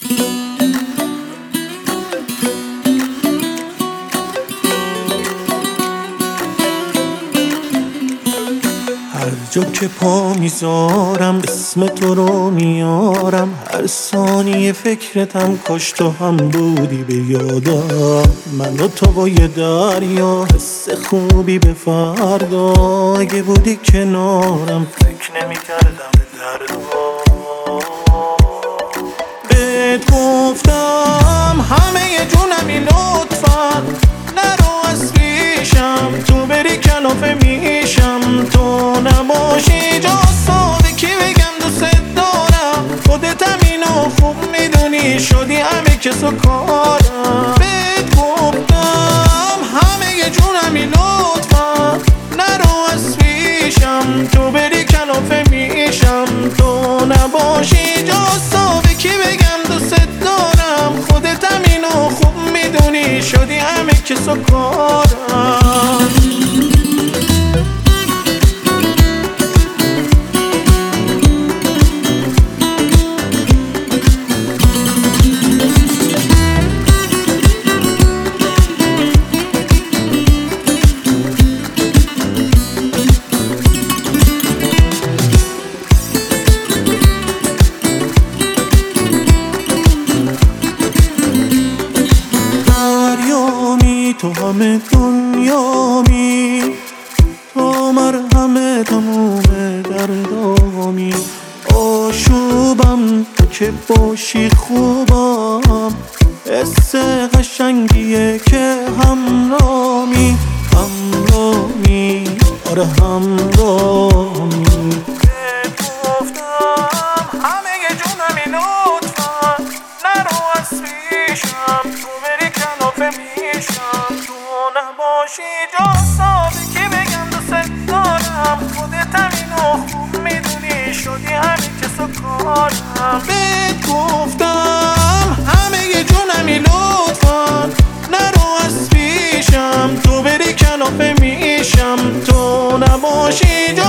هر جا که پا میذارم اسم تو رو میارم، هر ثانیه فکرتم کاش تو هم بودی به یادم. من و تو و یه دریا، حس خوبی به فردا، اگه بودی کنارم فکر نمیکردم به دردا. بهت گفتم همه جونمی لطفا نرو از پیشم، تو بری کلافه میشم، تو نباشی جا ساده کی بگم دوست دارم. خودت همینو خوب میدونی شدی همه کس و کارم. بهت گفتم همه جونمی لطفا نرو از پیشم، تو بری کلافه میشم، تو نباشی جا ساده کی بگم دوست دارم. خودت همینو خوب میدونی شدی همه کس و کارم. تو همه دنیامی، تو مرهم تموم دردامی. آشوبم تو که باشی خوبم، حس قشنگیه که همرامی. همرامی آره همرامی. بهت گفتم همه جونمی لطفا نرو از پیشم، تو بری کلافه میشم، تو نباشی جا ساده کی بگم دوست دارم. خودت همینو خوب میدونی شدی همین کس و کارم. بهت گفتم همه جونمی لطفا نرو از پیشم، تو بری کلافه میشم، تو نباشی